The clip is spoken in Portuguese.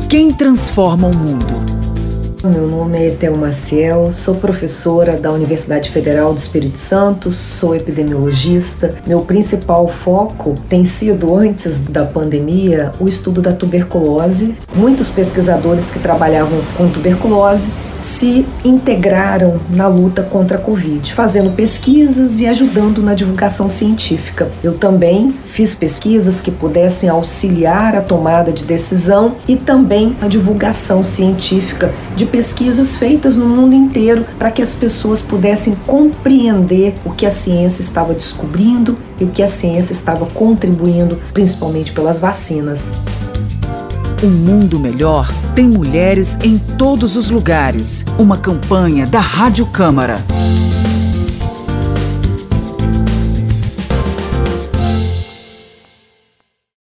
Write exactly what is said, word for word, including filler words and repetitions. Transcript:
Quem transforma o mundo? Meu nome é Etel Maciel, sou professora da Universidade Federal do Espírito Santo, sou epidemiologista. Meu principal foco tem sido, antes da pandemia, o estudo da tuberculose. Muitos pesquisadores que trabalhavam com tuberculose se integraram na luta contra a Covid, fazendo pesquisas e ajudando na divulgação científica. Eu também fiz pesquisas que pudessem auxiliar a tomada de decisão e também a divulgação científica de pesquisas feitas no mundo inteiro para que as pessoas pudessem compreender o que a ciência estava descobrindo e o que a ciência estava contribuindo, principalmente pelas vacinas. Um mundo melhor tem mulheres em todos os lugares. Uma campanha da Rádio Câmara.